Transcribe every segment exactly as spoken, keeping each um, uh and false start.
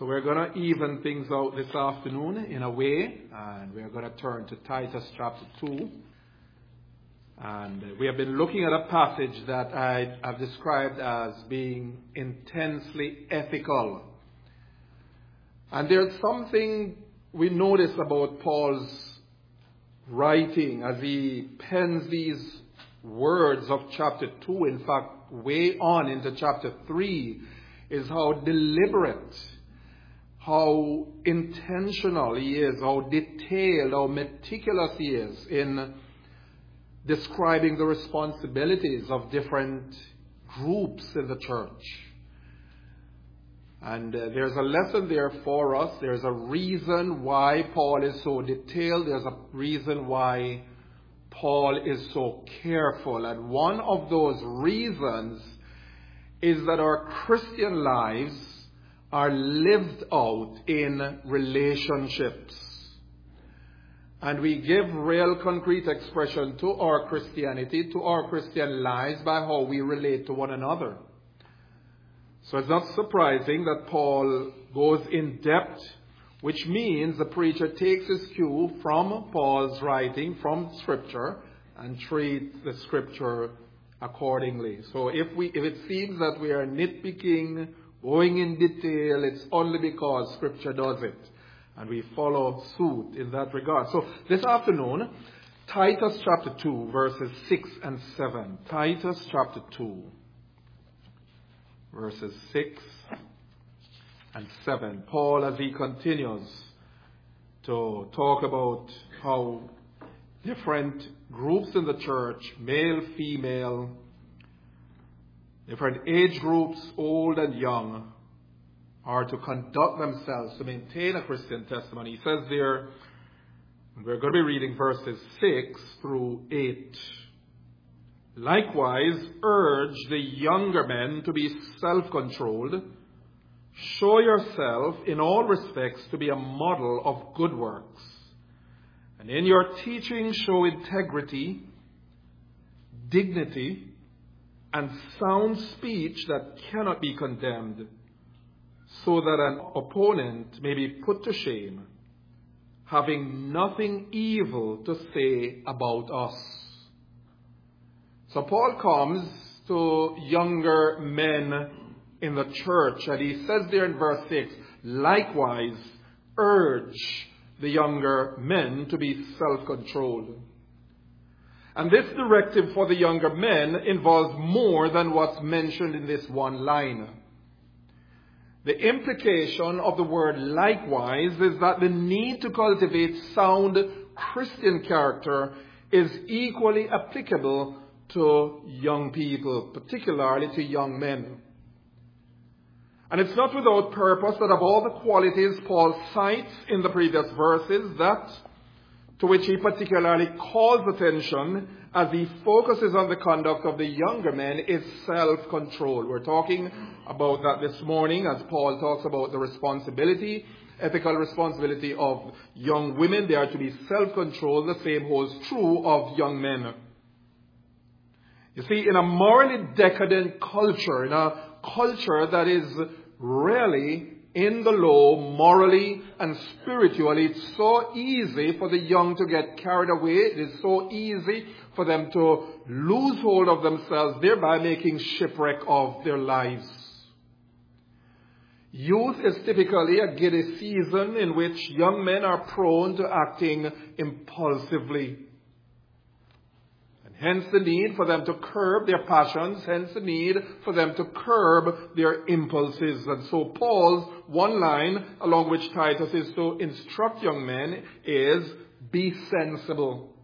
So we're going to even things out this afternoon in a way, and we're going to turn to Titus chapter two. And we have been looking at a passage that I have described as being intensely ethical. And there's something we notice about Paul's writing as he pens these words of chapter two, in fact, way on into chapter three, is how deliberate, how intentional he is, how detailed, how meticulous he is in describing the responsibilities of different groups in the church. And uh, there's a lesson there for us. There's a reason why Paul is so detailed. There's a reason why Paul is so careful. And one of those reasons is that our Christian lives are lived out in relationships. And we give real concrete expression to our Christianity, to our Christian lives, by how we relate to one another. So it's not surprising that Paul goes in depth, which means the preacher takes his cue from Paul's writing, from Scripture, and treats the Scripture accordingly. So if we, if it seems that we are nitpicking, going in detail, it's only because Scripture does it. And we follow suit in that regard. So this afternoon, Titus chapter two, verses six and seven. Titus chapter two, verses six and seven. Paul, as he continues to talk about how different groups in the church, male, female, different age groups, old and young, are to conduct themselves to maintain a Christian testimony. He says there, we're going to be reading verses six through eight. Likewise, urge the younger men to be self-controlled. Show yourself in all respects to be a model of good works. And in your teaching, show integrity, dignity, and sound speech that cannot be condemned, so that an opponent may be put to shame, having nothing evil to say about us. So Paul comes to younger men in the church, and he says there in verse six, likewise, urge the younger men to be self-controlled. And this directive for the younger men involves more than what's mentioned in this one line. The implication of the word likewise is that the need to cultivate sound Christian character is equally applicable to young people, particularly to young men. And it's not without purpose that of all the qualities Paul cites in the previous verses, that to which he particularly calls attention as he focuses on the conduct of the younger men is self-control. We're talking about that this morning as Paul talks about the responsibility, ethical responsibility of young women. They are to be self-controlled. The same holds true of young men. You see, in a morally decadent culture, in a culture that is really in the low, morally and spiritually, it's so easy for the young to get carried away. It is so easy for them to lose hold of themselves, thereby making shipwreck of their lives. Youth is typically a giddy season in which young men are prone to acting impulsively. Hence the need for them to curb their passions, hence the need for them to curb their impulses. And so Paul's one line, along which Titus is to instruct young men, is be sensible.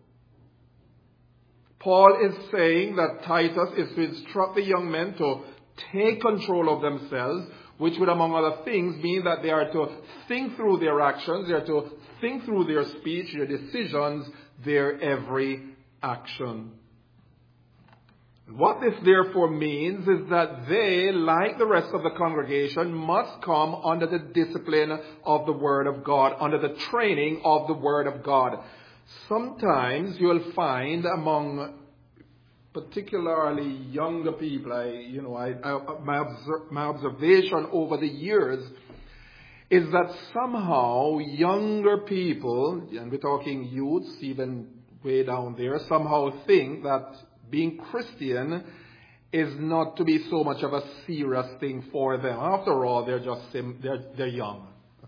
Paul is saying that Titus is to instruct the young men to take control of themselves, which would, among other things, mean that they are to think through their actions, they are to think through their speech, their decisions, their every action. What this therefore means is that they, like the rest of the congregation, must come under the discipline of the Word of God, under the training of the Word of God. Sometimes you'll find among particularly younger people, I, you know, I, I, my, obser- my observation over the years is that somehow younger people, and we're talking youths even way down there, somehow think that being Christian is not to be so much of a serious thing for them. After all, they're just they're, they're young.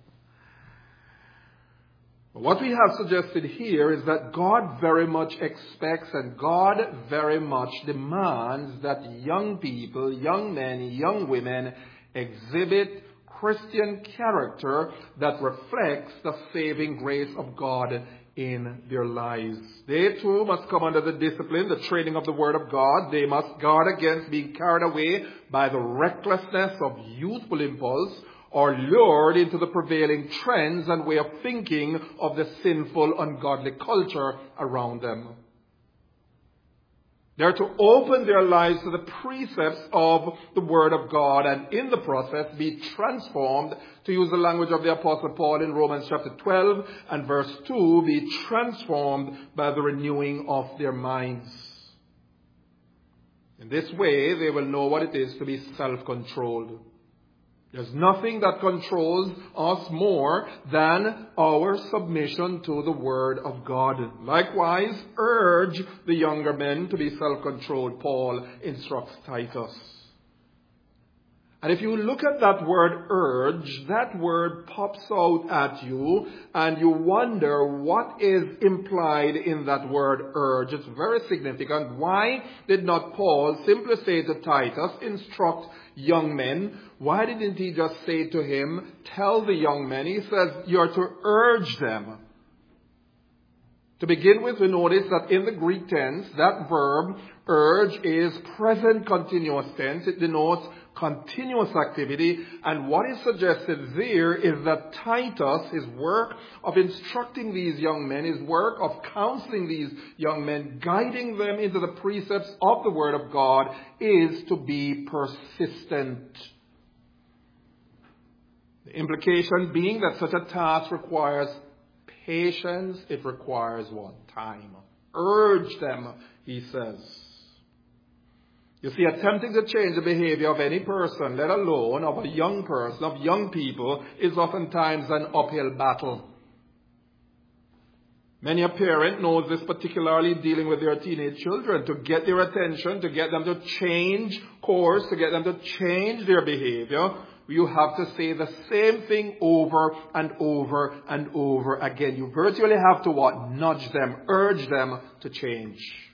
What we have suggested here is that God very much expects and God very much demands that young people, young men, young women exhibit Christian character that reflects the saving grace of God in their lives. They too must come under the discipline, the training of the Word of God. They must guard against being carried away by the recklessness of youthful impulse or lured into the prevailing trends and way of thinking of the sinful, ungodly culture around them. They are to open their lives to the precepts of the Word of God and in the process be transformed, to use the language of the Apostle Paul in Romans chapter twelve and verse two, be transformed by the renewing of their minds. In this way, they will know what it is to be self-controlled. There's nothing that controls us more than our submission to the Word of God. Likewise, urge the younger men to be self-controlled, Paul instructs Titus. And if you look at that word urge, that word pops out at you and you wonder what is implied in that word urge. It's very significant. Why did not Paul simply say to Titus, instruct young men? Why didn't he just say to him, tell the young men? He says you're to urge them. To begin with, we notice that in the Greek tense, that verb urge is present continuous tense. It denotes continuous activity. And what is suggested there is that Titus, his work of instructing these young men, his work of counseling these young men, guiding them into the precepts of the Word of God, is to be persistent. The implication being that such a task requires patience, it requires what? Time. Urge them, he says. You see, attempting to change the behavior of any person, let alone of a young person, of young people, is oftentimes an uphill battle. Many a parent knows this, particularly dealing with their teenage children, to get their attention, to get them to change course, to get them to change their behavior. You have to say the same thing over and over and over again. You virtually have to what? Nudge them, urge them to change.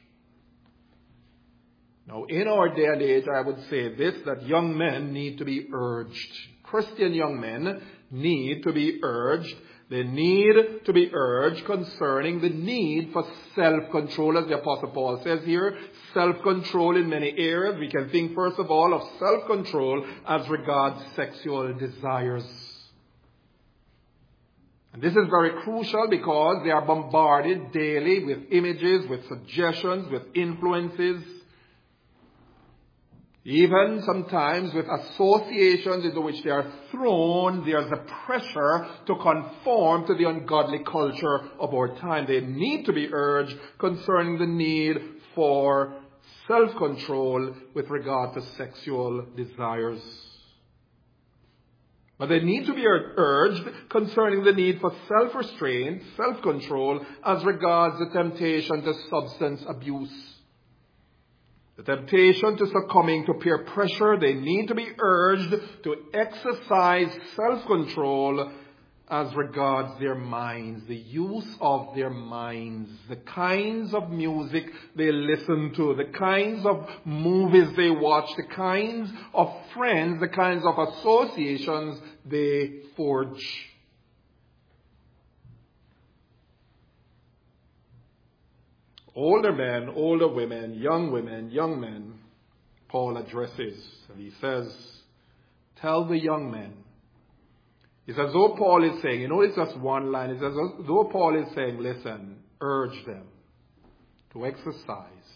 Now, in our day and age, I would say this, that young men need to be urged. Christian young men need to be urged. They need to be urged concerning the need for self-control, as the Apostle Paul says here. Self-control in many areas. We can think, first of all, of self-control as regards sexual desires. And this is very crucial because they are bombarded daily with images, with suggestions, with influences, even sometimes with associations into which they are thrown. There's a pressure to conform to the ungodly culture of our time. They need to be urged concerning the need for self-control with regard to sexual desires. But they need to be urged concerning the need for self-restraint, self-control as regards the temptation to substance abuse. The temptation to succumbing to peer pressure, they need to be urged to exercise self-control as regards their minds, the use of their minds, the kinds of music they listen to, the kinds of movies they watch, the kinds of friends, the kinds of associations they forge. Older men, older women, young women, young men, Paul addresses. And he says, tell the young men. It's as though Paul is saying, you know, it's just one line. It's as though Paul is saying, listen, urge them to exercise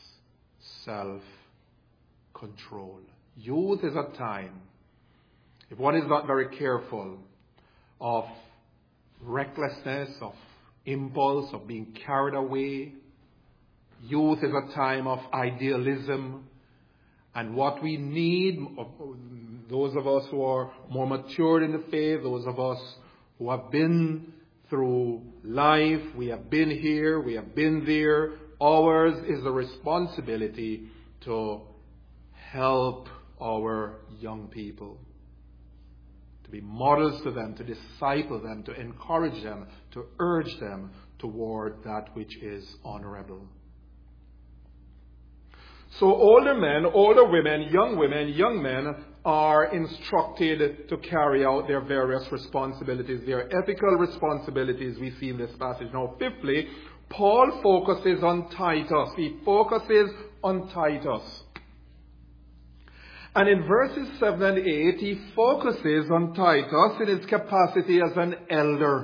self-control. Youth is a time, if one is not very careful, of recklessness, of impulse, of being carried away. Youth is a time of idealism, and what we need those of us who are more matured in the faith, those of us who have been through life, we have been here, we have been there. Ours is the responsibility to help our young people, to be models to them, to disciple them, to encourage them, to urge them toward that which is honorable. So older men, older women, young women, young men are instructed to carry out their various responsibilities, their ethical responsibilities we see in this passage. Now, fifthly, Paul focuses on Titus. He focuses on Titus. And in verses seven and eight, he focuses on Titus in his capacity as an elder.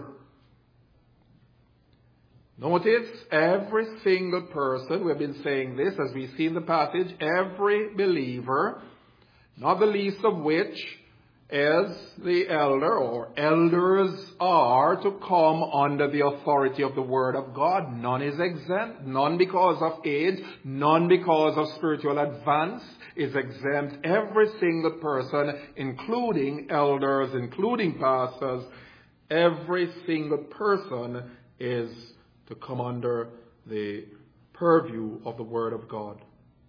Notice, every single person, we've been saying this as we see in the passage, every believer, not the least of which is the elder, or elders are to come under the authority of the Word of God. None is exempt, none because of age, none because of spiritual advance is exempt. Every single person, including elders, including pastors, every single person is to come under the purview of the Word of God.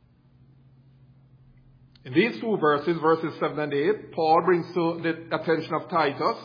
In these two verses, verses seven and eight, Paul brings to the attention of Titus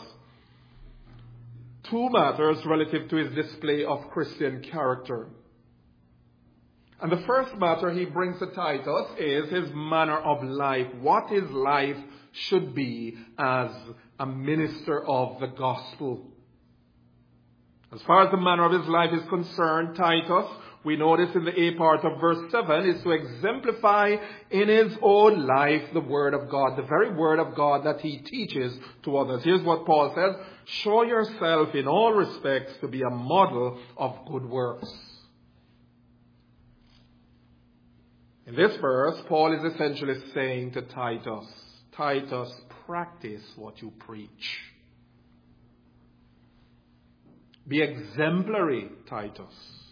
two matters relative to his display of Christian character. And the first matter he brings to Titus is his manner of life, what his life should be as a minister of the gospel. As far as the manner of his life is concerned, Titus, we notice in the A part of verse seven, is to exemplify in his own life the Word of God, the very Word of God that he teaches to others. Here's what Paul says: show yourself in all respects to be a model of good works. In this verse, Paul is essentially saying to Titus, Titus, practice what you preach. Be exemplary, Titus.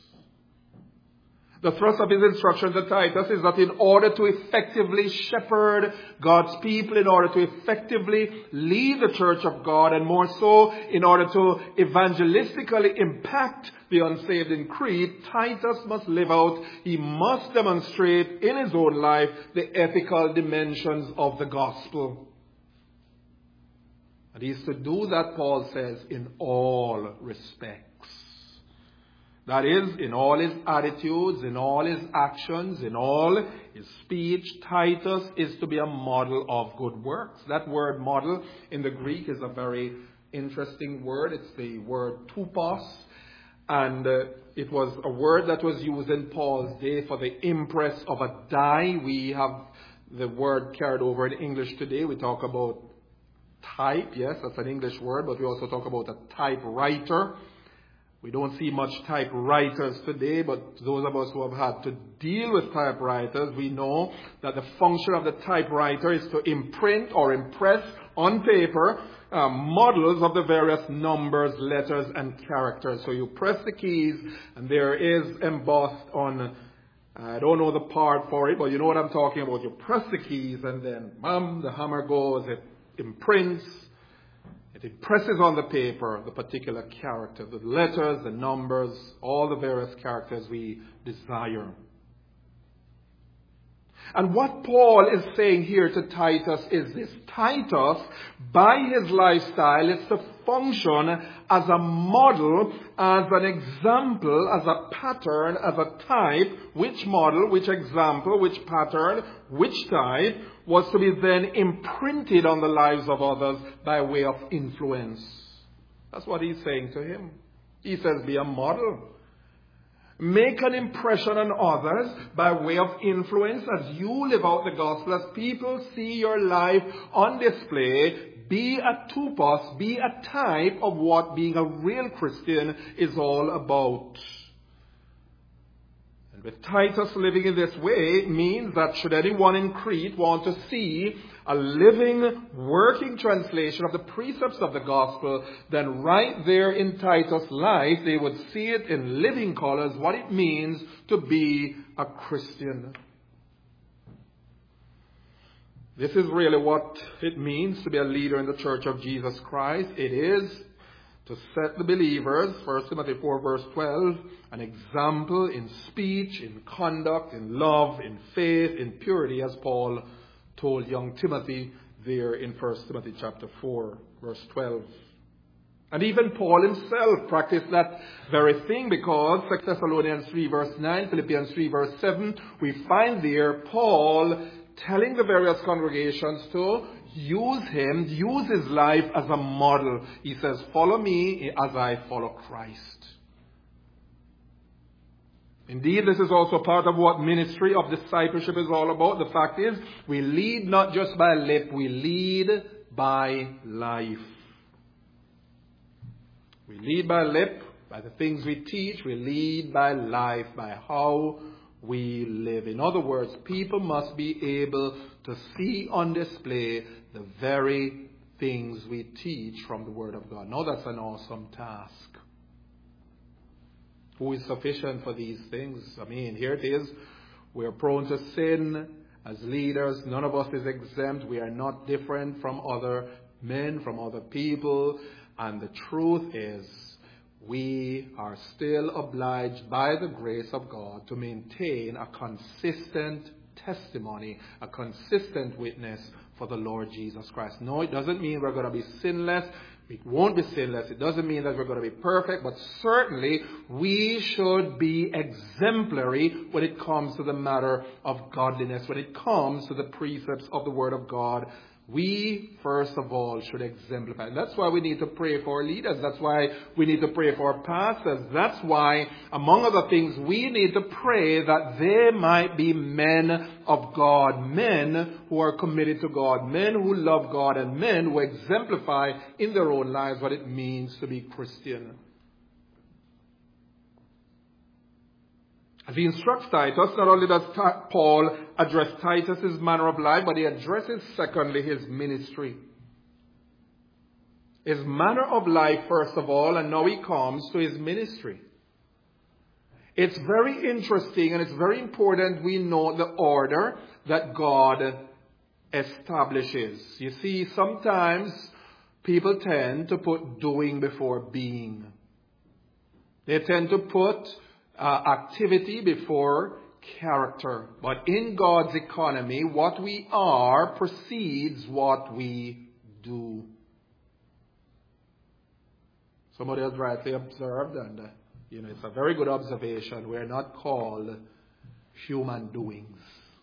The thrust of his instruction to Titus is that in order to effectively shepherd God's people, in order to effectively lead the church of God, and more so in order to evangelistically impact the unsaved in Crete, Titus must live out, he must demonstrate in his own life the ethical dimensions of the gospel. And he is to do that, Paul says, in all respects. That is, in all his attitudes, in all his actions, in all his speech, Titus is to be a model of good works. That word model in the Greek is a very interesting word. It's the word tupos. And uh, it was a word that was used in Paul's day for the impress of a die. We have the word carried over in English today. We talk about type, yes, that's an English word, but we also talk about a typewriter. We don't see much typewriters today, but those of us who have had to deal with typewriters, we know that the function of the typewriter is to imprint or impress on paper uh, models of the various numbers, letters, and characters. So you press the keys, and there is embossed on, I don't know the part for it, but you know what I'm talking about. You press the keys, and then, bam, the hammer goes, it imprints, it impresses on the paper the particular character, the letters, the numbers, all the various characters we desire. And what Paul is saying here to Titus is this: Titus, by his lifestyle, is to function as a model, as an example, as a pattern, as a type. Which model, which example, which pattern, which type was to be then imprinted on the lives of others by way of influence. That's what he's saying to him. He says, be a model. Make an impression on others by way of influence as you live out the gospel, as people see your life on display. Be a tupos, be a type of what being a real Christian is all about. And with Titus living in this way means that should anyone in Crete want to see a living, working translation of the precepts of the gospel, then right there in Titus' life, they would see it in living colors, what it means to be a Christian. This is really what it means to be a leader in the Church of Jesus Christ. It is to set the believers, First Timothy four verse twelve, an example in speech, in conduct, in love, in faith, in purity, as Paul told young Timothy there in First Timothy chapter four verse twelve. And even Paul himself practiced that very thing, because Second Thessalonians three verse nine, Philippians three verse seven, we find there Paul telling the various congregations to use him, use his life as a model. He says, follow me as I follow Christ. Indeed, this is also part of what ministry of discipleship is all about. The fact is, we lead not just by lip, we lead by life. We lead by lip, by the things we teach. We lead by life, by how we live. In other words, people must be able to see on display the very things we teach from the Word of God. Now that's an awesome task. Who is sufficient for these things? I mean, here it is. We're prone to sin as leaders. None of us is exempt. We are not different from other men, from other people. And the truth is, we are still obliged by the grace of God to maintain a consistent testimony, a consistent witness for the Lord Jesus Christ. No, it doesn't mean we're going to be sinless. We won't be sinless. It doesn't mean that we're going to be perfect, but certainly we should be exemplary when it comes to the matter of godliness, when it comes to the precepts of the Word of God. We, first of all, should exemplify. And that's why we need to pray for our leaders. That's why we need to pray for our pastors. That's why, among other things, we need to pray that they might be men of God, men who are committed to God, men who love God, and men who exemplify in their own lives what it means to be Christian. As he instructs Titus, not only does Paul address Titus's manner of life, but he addresses, secondly, his ministry. His manner of life, first of all, and now he comes to his ministry. It's very interesting and it's very important we know the order that God establishes. You see, sometimes people tend to put doing before being. They tend to put Uh, activity before character. But in God's economy, what we are precedes what we do. Somebody has rightly observed, and uh, you know, it's a very good observation. We're not called human doings.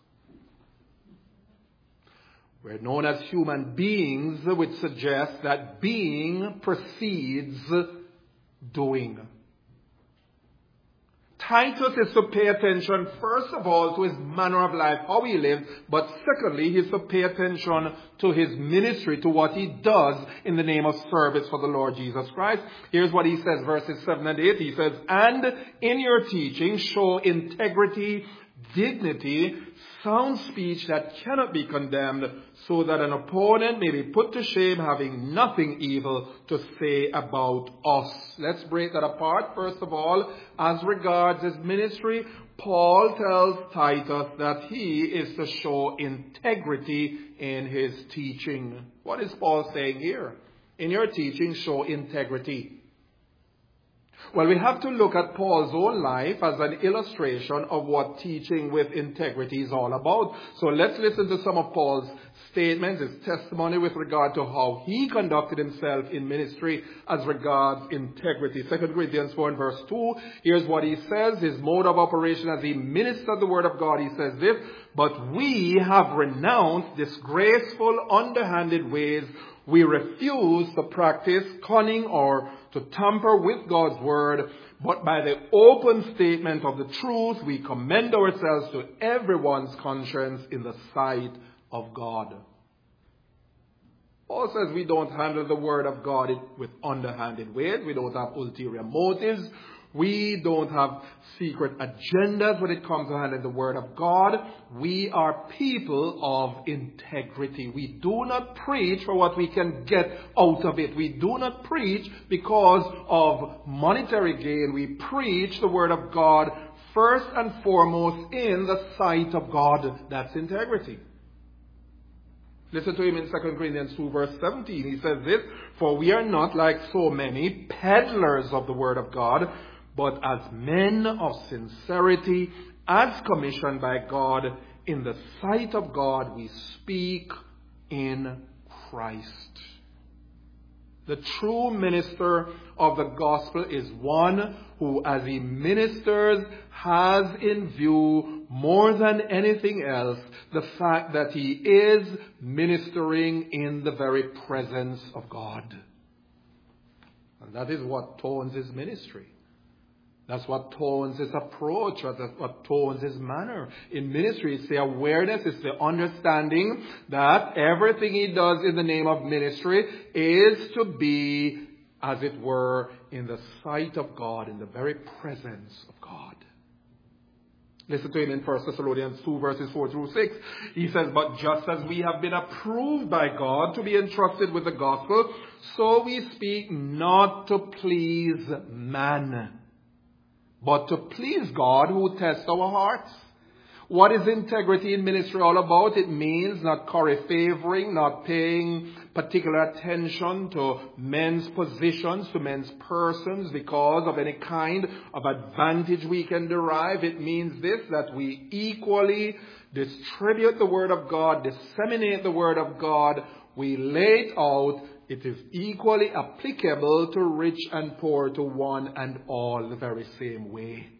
We're known as human beings, which suggests that being precedes doing. Titus is to pay attention, first of all, to his manner of life, how he lives, but secondly, he is to pay attention to his ministry, to what he does in the name of service for the Lord Jesus Christ. Here's what he says, verses seven and eight. He says, and in your teaching, show integrity, dignity, sound speech that cannot be condemned, so that an opponent may be put to shame, having nothing evil to say about us. Let's break that apart. First of all, as regards his ministry, Paul tells Titus that he is to show integrity in his teaching. What is Paul saying here? In your teaching, show integrity. Well, we have to look at Paul's own life as an illustration of what teaching with integrity is all about. So let's listen to some of Paul's statements, his testimony with regard to how he conducted himself in ministry as regards integrity. Second Corinthians four and verse two, here's what he says, his mode of operation as he ministered the word of God. He says this, but we have renounced disgraceful, underhanded ways. We refuse to practice cunning or to tamper with God's word, but by the open statement of the truth, we commend ourselves to everyone's conscience in the sight of God. Paul says we don't handle the word of God with underhanded ways. We don't have ulterior motives. We don't have secret agendas when it comes to handling the word of God. We are people of integrity. We do not preach for what we can get out of it. We do not preach because of monetary gain. We preach the word of God first and foremost in the sight of God. That's integrity. Listen to him in Second Corinthians two verse seventeen. He says this, "For we are not like so many peddlers of the word of God, but as men of sincerity, as commissioned by God, in the sight of God we speak in Christ." The true minister of the gospel is one who, as he ministers, has in view more than anything else the fact that he is ministering in the very presence of God. And that is what tones his ministry. That's what tones his approach. That's what tones his manner. In ministry, it's the awareness, it's the understanding that everything he does in the name of ministry is to be, as it were, in the sight of God, in the very presence of God. Listen to him in First Thessalonians two, verses four through six. He says, "But just as we have been approved by God to be entrusted with the gospel, so we speak not to please man, but to please God who tests our hearts." What is integrity in ministry all about? It means not curry favoring, not paying particular attention to men's positions, to men's persons because of any kind of advantage we can derive. It means this, that we equally distribute the word of God, disseminate the word of God, we lay it out. It is equally applicable to rich and poor, to one and all, the very same way.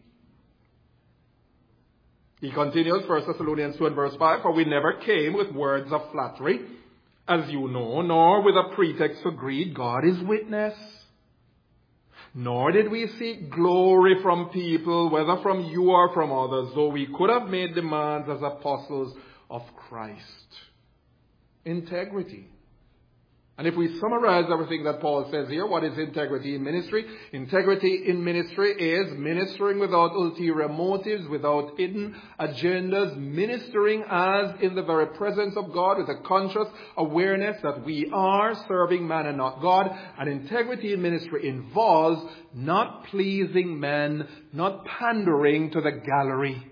He continues, First Thessalonians two and verse five, "For we never came with words of flattery, as you know, nor with a pretext for greed, God is witness. Nor did we seek glory from people, whether from you or from others, though we could have made demands as apostles of Christ." Integrity. And if we summarize everything that Paul says here, what is integrity in ministry? Integrity in ministry is ministering without ulterior motives, without hidden agendas, ministering as in the very presence of God with a conscious awareness that we are serving man and not God. And integrity in ministry involves not pleasing men, not pandering to the gallery.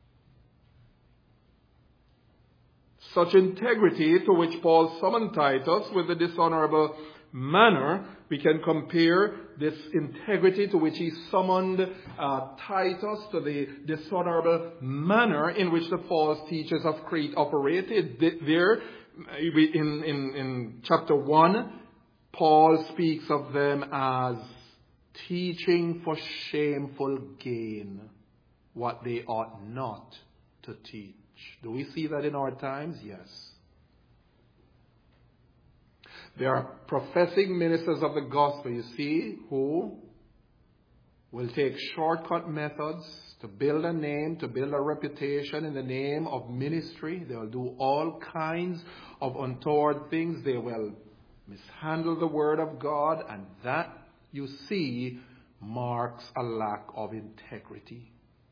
Such integrity to which Paul summoned Titus with the dishonorable manner, we can compare this integrity to which he summoned uh, Titus to the dishonorable manner in which the false teachers of Crete operated. There, in, in, in chapter one, Paul speaks of them as teaching for shameful gain what they ought not to teach. Do we see that in our times? Yes. There are professing ministers of the gospel, you see, who will take shortcut methods to build a name, to build a reputation in the name of ministry. They will do all kinds of untoward things. They will mishandle the word of God, and that, you see, marks a lack of integrity.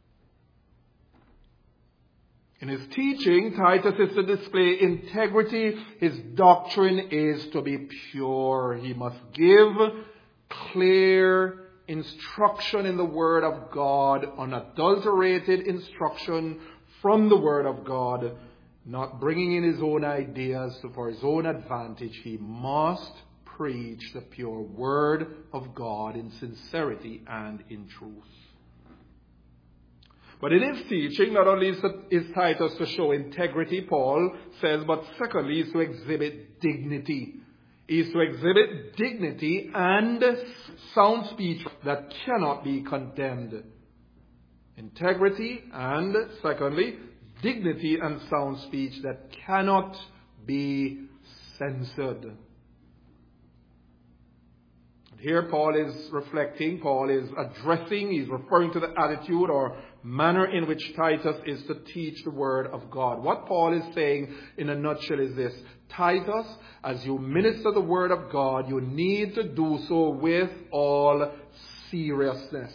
In his teaching, Titus is to display integrity. His doctrine is to be pure. He must give clear instruction in the Word of God, unadulterated instruction from the Word of God, not bringing in his own ideas for his own advantage. He must preach the pure Word of God in sincerity and in truth. But in his teaching, not only is Titus to show integrity, Paul says, but secondly, is to exhibit dignity. He is to exhibit dignity and sound speech that cannot be condemned. Integrity and, secondly, dignity and sound speech that cannot be censored. Here Paul is reflecting, Paul is addressing, he's referring to the attitude or manner in which Titus is to teach the Word of God. What Paul is saying in a nutshell is this: Titus, as you minister the Word of God, you need to do so with all seriousness.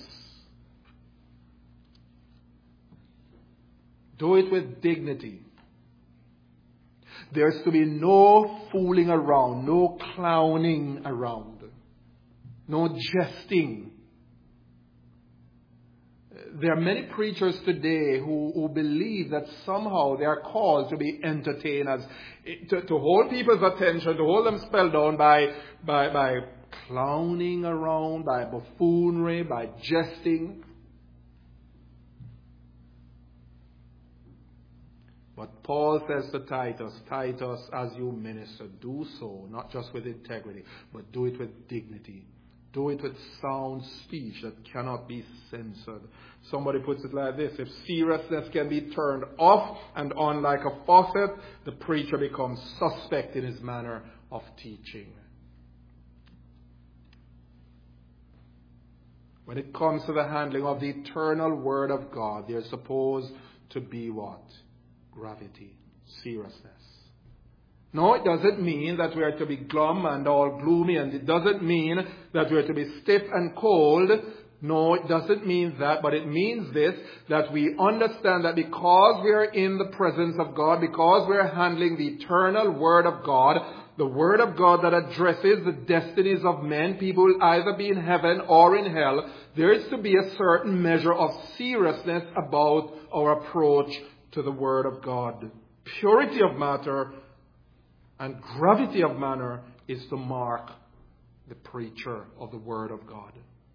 Do it with dignity. There's to be no fooling around, no clowning around. No jesting. there are many preachers today who, who believe that somehow they are called to be entertainers, to, to hold people's attention, to hold them spelled down by, by, by clowning around, by buffoonery, by jesting. But Paul says to Titus, Titus, as you minister, do so, not just with integrity, but do it with dignity. Do it with sound speech that cannot be censored. Somebody puts it like this: if seriousness can be turned off and on like a faucet, the preacher becomes suspect in his manner of teaching. When it comes to the handling of the eternal Word of God, there's supposed to be what? Gravity, seriousness. No, it doesn't mean that we are to be glum and all gloomy, and it doesn't mean that we are to be stiff and cold. No, it doesn't mean that, but it means this, that we understand that because we are in the presence of God, because we are handling the eternal Word of God, the Word of God that addresses the destinies of men, people will either be in heaven or in hell, there is to be a certain measure of seriousness about our approach to the Word of God. Purity of matter and gravity of manner is to mark the preacher of the Word of God.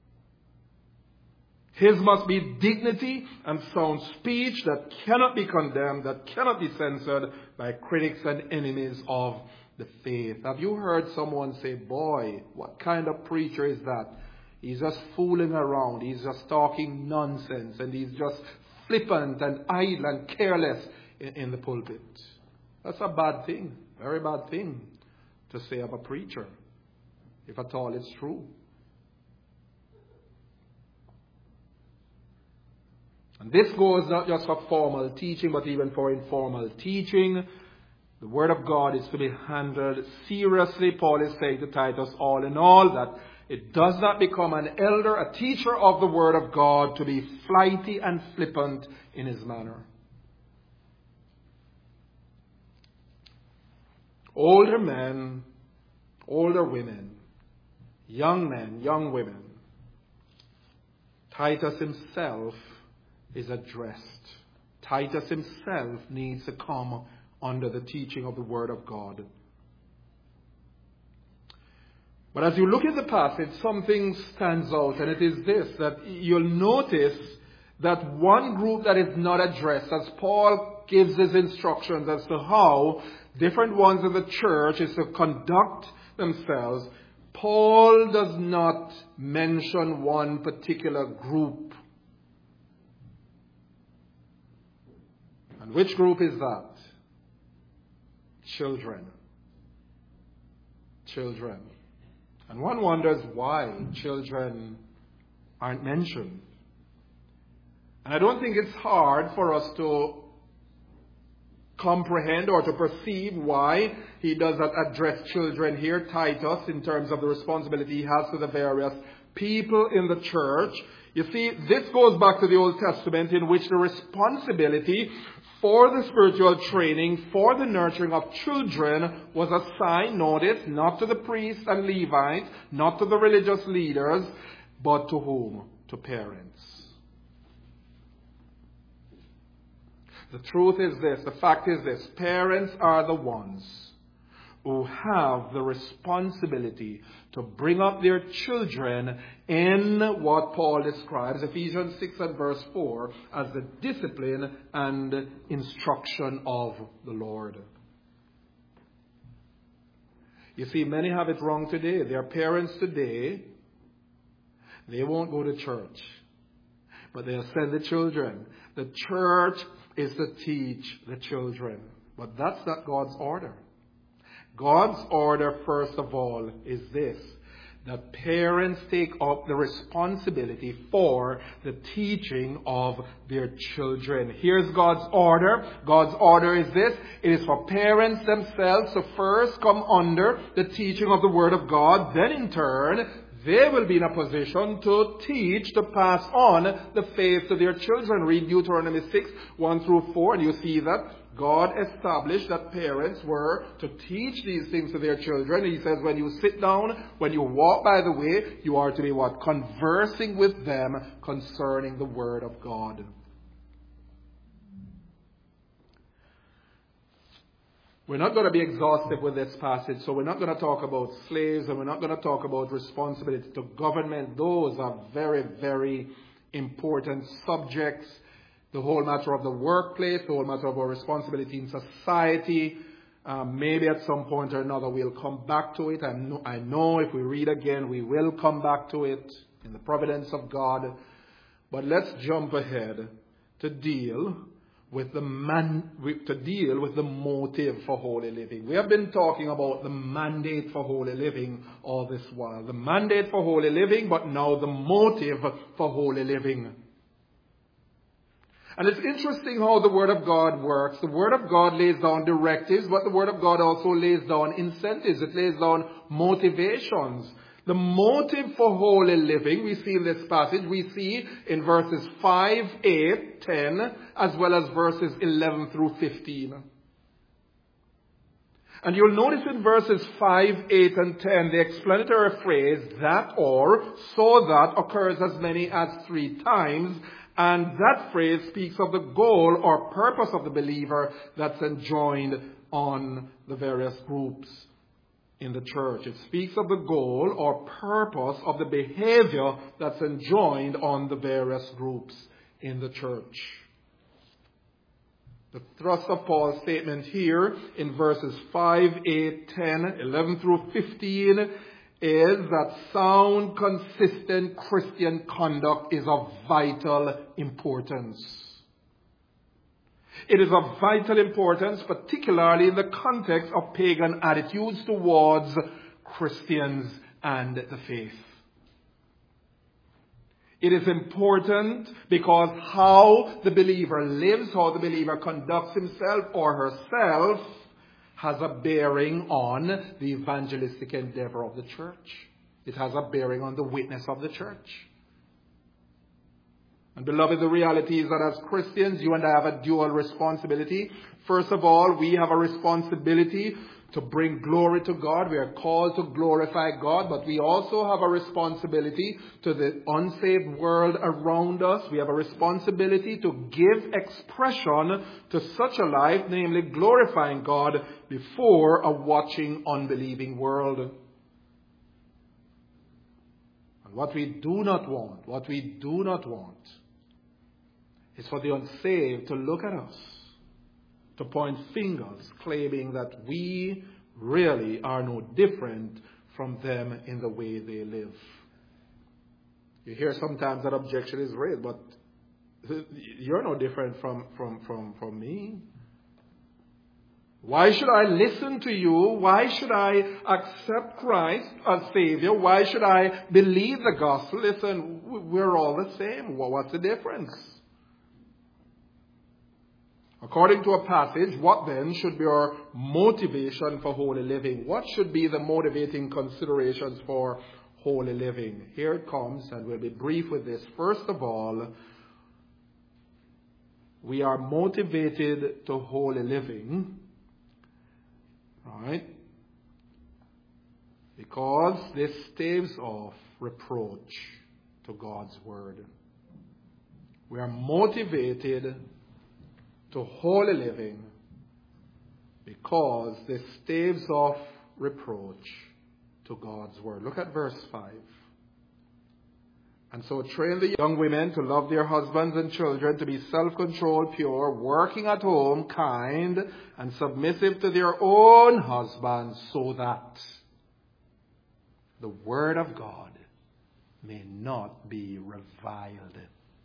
His must be dignity and sound speech that cannot be condemned, that cannot be censored by critics and enemies of the faith. Have you heard someone say, boy, what kind of preacher is that? He's just fooling around. He's just talking nonsense. And he's just flippant and idle and careless in, in the pulpit. That's a bad thing. Very bad thing to say of a preacher, if at all it's true. And this goes not just for formal teaching, but even for informal teaching. The Word of God is to be handled seriously. Paul is saying to Titus, all in all, that it does not become an elder, a teacher of the Word of God, to be flighty and flippant in his manner. Older men, older women, young men, young women. Titus himself is addressed. Titus himself needs to come under the teaching of the Word of God. But as you look at the passage, something stands out, and it is this, that you'll notice that one group that is not addressed, as Paul gives his instructions as to how different ones of the church is to conduct themselves, Paul does not mention one particular group. And which group is that? Children. Children. And one wonders why children aren't mentioned. And I don't think it's hard for us to comprehend or to perceive why he does not address children here, Titus, in terms of the responsibility he has to the various people in the church. You see, this goes back to the Old Testament, in which the responsibility for the spiritual training, for the nurturing of children was assigned, notice, not to the priests and Levites, not to the religious leaders, but to whom? To parents. The truth is this, the fact is this, parents are the ones who have the responsibility to bring up their children in what Paul describes, Ephesians six and verse four, as the discipline and instruction of the Lord. You see, many have it wrong today. Their parents today, they won't go to church, but they'll send the children. The church is to teach the children. But that's not God's order. God's order, first of all, is this: that parents take up the responsibility for the teaching of their children. Here's God's order. God's order is this: it is for parents themselves to first come under the teaching of the Word of God. Then in turn, they will be in a position to teach, to pass on the faith to their children. Read Deuteronomy six, one through four, and you see that God established that parents were to teach these things to their children. He says when you sit down, when you walk by the way, you are to be what? Conversing with them concerning the Word of God. We're not going to be exhaustive with this passage, so we're not going to talk about slaves and we're not going to talk about responsibility to government. Those are very, very important subjects. The whole matter of the workplace, the whole matter of our responsibility in society. Um, maybe at some point or another we'll come back to it. I know, I know if we read again, we will come back to it in the providence of God. But let's jump ahead to deal with the man, to deal with the motive for holy living. We have been talking about the mandate for holy living all this while. The mandate for holy living, but now the motive for holy living. And it's interesting how the Word of God works. The Word of God lays down directives, but the Word of God also lays down incentives. It lays down motivations. The motive for holy living, we see in this passage, we see in verses five, eight, ten, as well as verses eleven through fifteen. And you'll notice in verses five, eight, and ten, the explanatory phrase, that or, so that, occurs as many as three times. And that phrase speaks of the goal or purpose of the believer that's enjoined on the various groups in the church. It speaks of the goal or purpose of the behavior that's enjoined on the various groups in the church. The thrust of Paul's statement here in verses five, eight, ten, eleven through fifteen is that sound, consistent Christian conduct is of vital importance. It is of vital importance, particularly in the context of pagan attitudes towards Christians and the faith. It is important because how the believer lives, how the believer conducts himself or herself, has a bearing on the evangelistic endeavor of the church. It has a bearing on the witness of the church. And beloved, the reality is that as Christians, you and I have a dual responsibility. First of all, we have a responsibility to bring glory to God. We are called to glorify God, but we also have a responsibility to the unsaved world around us. We have a responsibility to give expression to such a life, namely glorifying God before a watching, unbelieving world. And what we do not want, what we do not want, is for the unsaved to look at us, to point fingers, claiming that we really are no different from them in the way they live. You hear sometimes that objection is raised, but you're no different from, from, from, from me. Why should I listen to you? Why should I accept Christ as Savior? Why should I believe the gospel? Listen, we're all the same. What's the difference? According to a passage, what then should be our motivation for holy living? What should be the motivating considerations for holy living? Here it comes, and we'll be brief with this. First of all, we are motivated to holy living, right? Because this staves off reproach to God's word. We are motivated to holy living because this staves off reproach to God's word. Look at verse five. And so train the young women to love their husbands and children, to be self-controlled, pure, working at home, kind, and submissive to their own husbands, so that the word of God may not be reviled.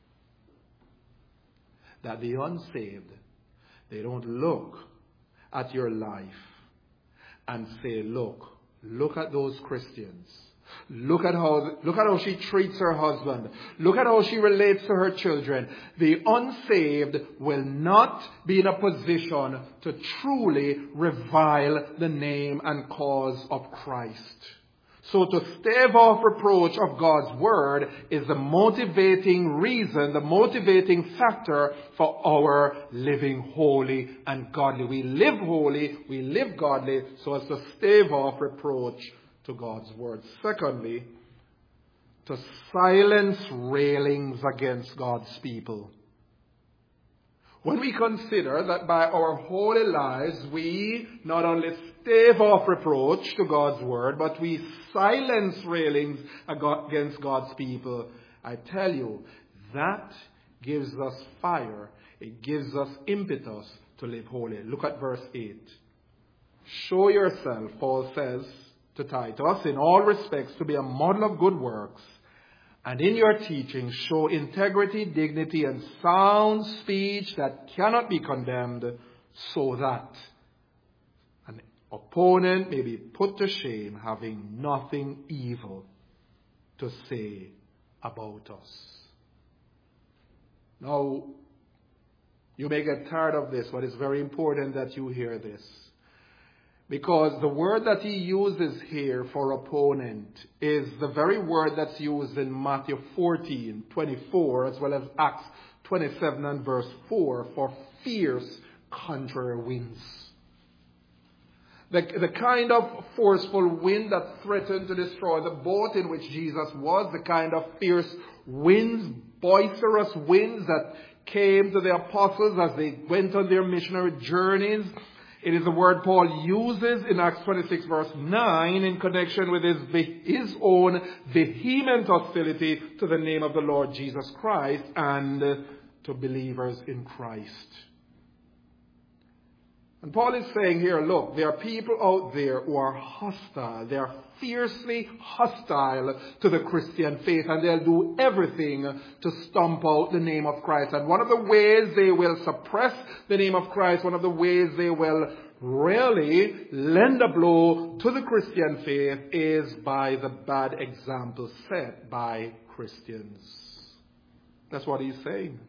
That the unsaved, they don't look at your life and say, look, look at those Christians. Look at how, look at how she treats her husband. Look at how she relates to her children. The unsaved will not be in a position to truly revile the name and cause of Christ. So to stave off reproach of God's word is the motivating reason, the motivating factor for our living holy and godly. We live holy, we live godly, so as to stave off reproach to God's word. Secondly, to silence railings against God's people. When we consider that by our holy lives we not only stave off reproach to God's word, but we silence railings against God's people, I tell you, that gives us fire. It gives us impetus to live holy. Look at verse eight. Show yourself, Paul says to Titus, in all respects to be a model of good works, and in your teaching show integrity, dignity, and sound speech that cannot be condemned, so that an opponent may be put to shame, having nothing evil to say about us. Now, you may get tired of this, but it's very important that you hear this. Because the word that he uses here for opponent is the very word that's used in Matthew fourteen, twenty-four, as well as Acts twenty-seven and verse four, for fierce contrary winds. The, the kind of forceful wind that threatened to destroy the boat in which Jesus was, the kind of fierce winds, boisterous winds that came to the apostles as they went on their missionary journeys. It is the word Paul uses in Acts twenty-six verse nine in connection with his, his own vehement hostility to the name of the Lord Jesus Christ and to believers in Christ. And Paul is saying here, look, there are people out there who are hostile. They are fiercely hostile to the Christian faith, and they'll do everything to stomp out the name of Christ. And one of the ways they will suppress the name of Christ, one of the ways they will really lend a blow to the Christian faith is by the bad example set by Christians. That's what he's saying.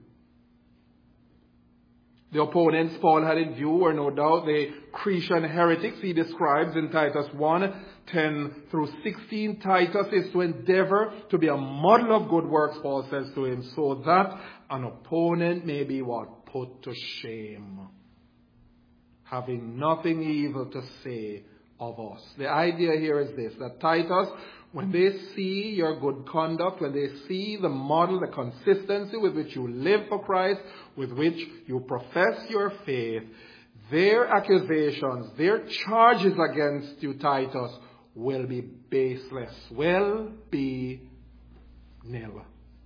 The opponents Paul had in view were no doubt the Cretan heretics he describes in Titus one, ten through sixteen. Titus is to endeavor to be a model of good works, Paul says to him, so that an opponent may be what? Put to shame, having nothing evil to say of us. The idea here is this, that Titus, when they see your good conduct, when they see the model, the consistency with which you live for Christ, with which you profess your faith, their accusations, their charges against you, Titus, will be baseless, will be nil.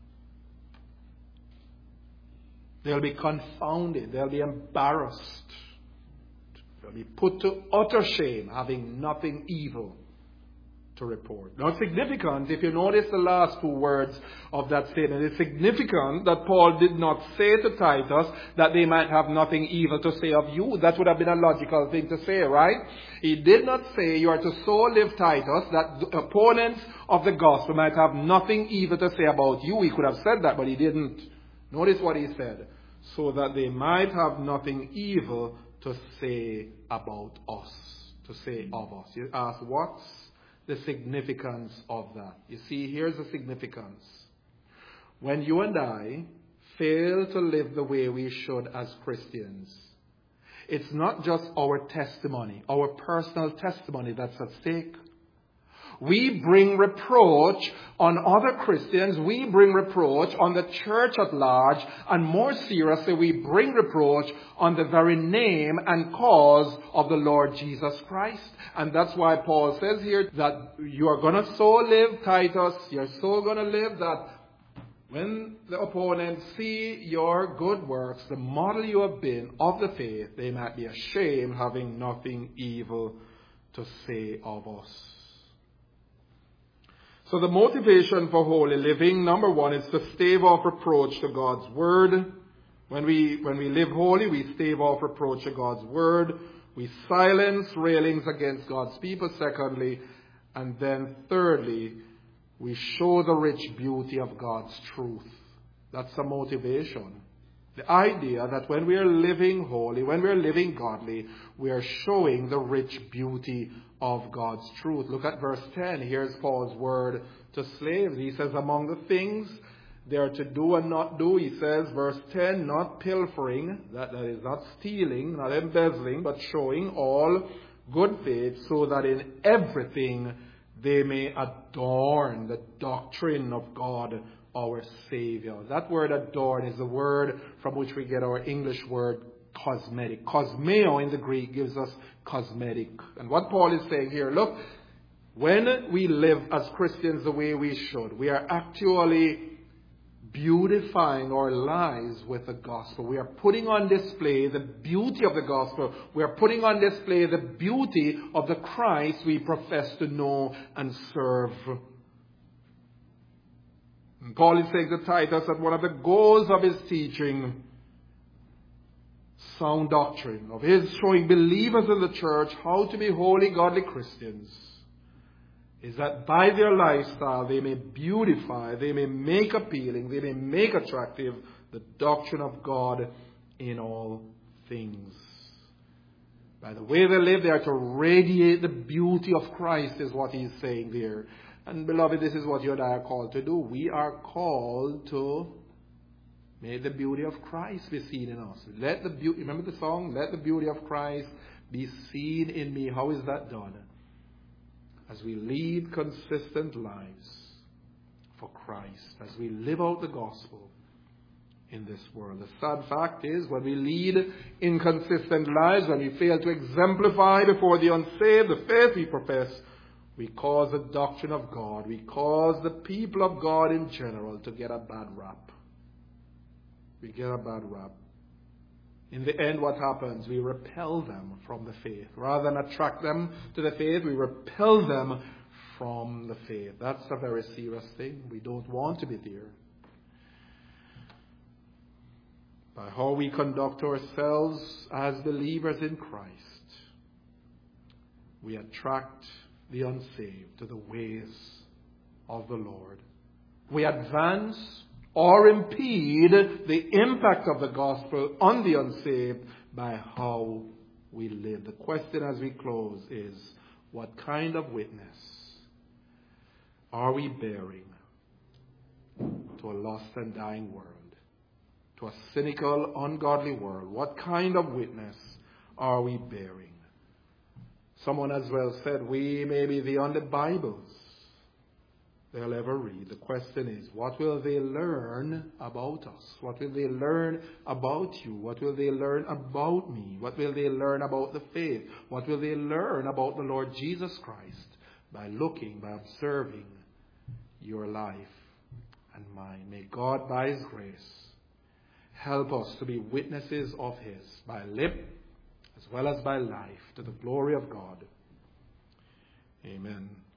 They'll be confounded, they'll be embarrassed, they'll be put to utter shame, having nothing evil to report. Now, it's significant, if you notice the last two words of that statement, it's significant that Paul did not say to Titus that they might have nothing evil to say of you. That would have been a logical thing to say, right? He did not say you are to so live, Titus, that the opponents of the gospel might have nothing evil to say about you. He could have said that, but he didn't. Notice what he said. So that they might have nothing evil to say about us, to say of us. You ask, what's the significance of that? You see, here's the significance. When you and I fail to live the way we should as Christians, it's not just our testimony, our personal testimony that's at stake. We bring reproach on other Christians. We bring reproach on the church at large. And more seriously, we bring reproach on the very name and cause of the Lord Jesus Christ. And that's why Paul says here that you are going to so live, Titus, you're so going to live that when the opponents see your good works, the model you have been of the faith, they might be ashamed, having nothing evil to say of us. So the motivation for holy living, number one, is to stave off reproach to God's word. When we, when we live holy, we stave off reproach to God's word. We silence railings against God's people, secondly. And then thirdly, we show the rich beauty of God's truth. That's the motivation. The idea that when we are living holy, when we are living godly, we are showing the rich beauty of God's truth. Look at verse ten. Here's Paul's word to slaves. He says, among the things they are to do and not do, he says, verse ten, not pilfering, that, that is not stealing, not embezzling, but showing all good faith, so that in everything they may adorn the doctrine of God our Savior. That word adorn is the word from which we get our English word cosmetic. Cosmeo in the Greek gives us cosmetic. And what Paul is saying here, look, when we live as Christians the way we should, we are actually beautifying our lives with the gospel. We are putting on display the beauty of the gospel. We are putting on display the beauty of the Christ we profess to know and serve. And Paul is saying to Titus that one of the goals of his teaching, sound doctrine, of his showing believers in the church how to be holy, godly Christians, is that by their lifestyle they may beautify, they may make appealing, they may make attractive the doctrine of God in all things. By the way they live, they are to radiate the beauty of Christ, is what he's saying there. And beloved, this is what you and I are called to do. We are called to make the beauty of Christ be seen in us. Let the beauty, remember the song? Let the beauty of Christ be seen in me. How is that done? As we lead consistent lives for Christ, as we live out the gospel in this world. The sad fact is, when we lead inconsistent lives, when we fail to exemplify before the unsaved the faith we profess, we cause the doctrine of God, we cause the people of God in general to get a bad rap. We get a bad rap. In the end, what happens? We repel them from the faith. Rather than attract them to the faith, we repel them from the faith. That's a very serious thing. We don't want to be there. By how we conduct ourselves as believers in Christ, we attract the unsaved to the ways of the Lord. We advance or impede the impact of the gospel on the unsaved by how we live. The question as we close is, what kind of witness are we bearing to a lost and dying world, to a cynical, ungodly world? What kind of witness are we bearing? Someone as well said, we may be the only Bibles they'll ever read. The question is, what will they learn about us? What will they learn about you? What will they learn about me? What will they learn about the faith? What will they learn about the Lord Jesus Christ by looking, by observing your life and mine? May God, by His grace, help us to be witnesses of His by lip as well as by life, to the glory of God. Amen.